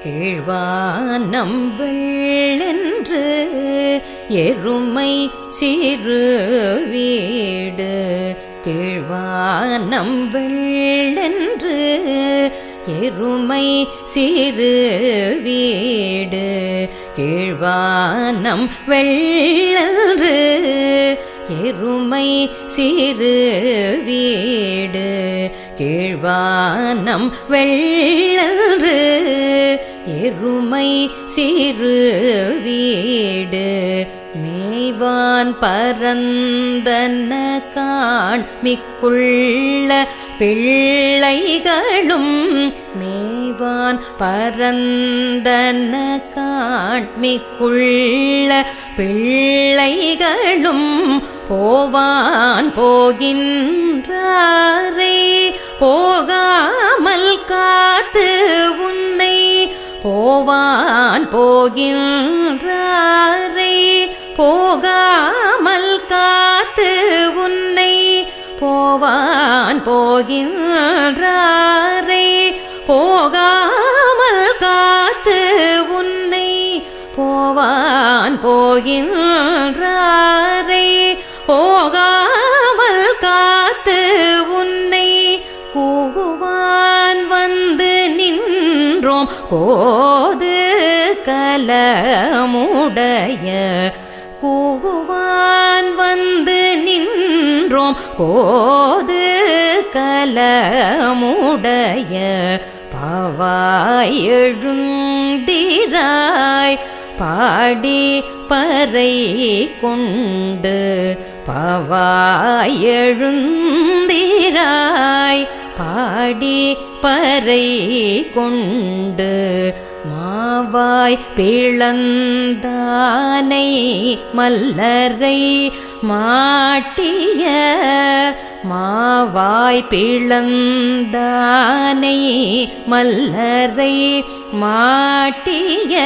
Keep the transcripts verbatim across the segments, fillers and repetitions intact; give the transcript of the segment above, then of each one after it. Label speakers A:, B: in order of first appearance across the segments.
A: கீழ்வானம் வெள்ளென்று எருமை சிறு வீடு. கீழ்வானம் வெள்ளென்று எருமை சிறு வீடு. கீழ்வானம் வெள்ளென்று எருமை சிறு வீடு. கீழ்வானம் வெள்ளென்று எருமை சிறு வீடு. மேய்வான் பரந்தன காண்மிக்குள்ள பிள்ளைகளும். மேய்வான் பரந்தன காண்மிக்குள்ள பிள்ளைகளும். போவான் போகின்றாரை போகாமல் காத்து உன்னை. போவான் போகின்றாரை போகாமல் காத்து உன்னை. போவான் போகின்றாரை போகாமல் காத்து உன்னை. போவான் போகின்றாரை போகாமல் காத்து உன்னை. கூவான் வந்து நின்றோம் கோது கலமுடைய. கூவான் வந்து நின்றோம் கோது கலமுடைய. பாவாய் எழுந்திராய் பாடி பறை கொண்டு. பாவாய் எழுந்திராய் பாடி பறை கொண்டு. மாவாய் பிளந்தானை மல்லரை மாட்டிய. மாவாய் பிளந்தானை மல்லரை மாட்டிய.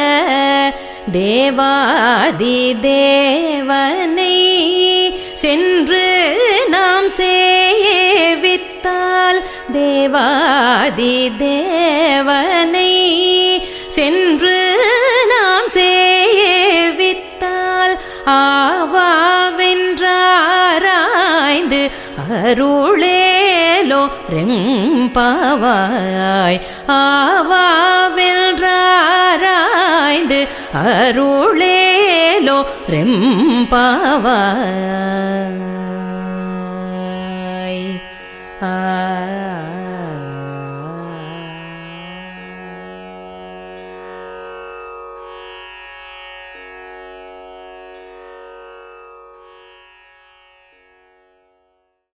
A: தேவாதி தேவனை சென்று நாம் சேவித்தால். தேவாதி தேவனை சென்று நாம் சேவித்தால். ஆவாவென்றாராய்ந்து அருளேலோ ரெம்பாவாய். ஆவாவென்றாராய்ந்து அருளேலோ ரெம்பாவாய். ஆ